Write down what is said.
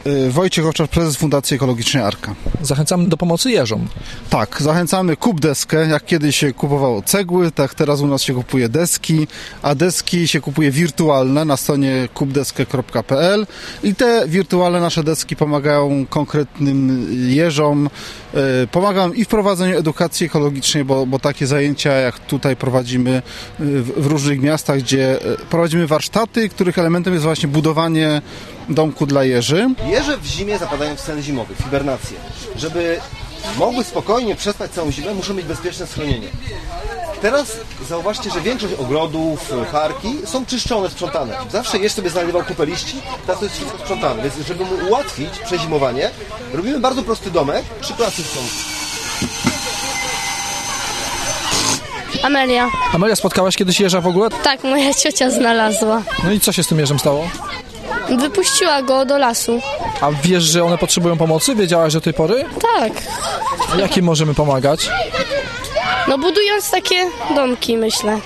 Wojciech Owczarz, prezes Fundacji Ekologicznej Arka. Zachęcamy do pomocy jeżom. Tak, zachęcamy, kup deskę. Jak kiedyś się kupowało cegły, tak teraz u nas się kupuje deski, a deski się kupuje wirtualne na stronie kupdeskę.pl i te wirtualne nasze deski pomagają konkretnym jeżom, pomagają i w prowadzeniu edukacji ekologicznej, bo takie zajęcia jak tutaj prowadzimy w różnych miastach, gdzie prowadzimy warsztaty, których elementem jest właśnie budowanie domku dla jeży. Jeże w zimie zapadają w sen zimowy, w hibernację. Żeby mogły spokojnie przespać całą zimę, muszą mieć bezpieczne schronienie. Teraz zauważcie, że większość ogrodów, parki są czyszczone, sprzątane. Zawsze jeż sobie znajdował kupę liści, teraz to jest wszystko sprzątane. Więc żeby mu ułatwić przezimowanie, robimy bardzo prosty domek. 3 klasy są. Amelia. Amelia, spotkałaś kiedyś jeża w ogóle? Tak, moja ciocia znalazła. No i co się z tym jeżem stało? Wypuściła go do lasu. A wiesz, że one potrzebują pomocy? Wiedziałaś do tej pory? Tak. Jakie możemy pomagać? No budując takie domki, myślę.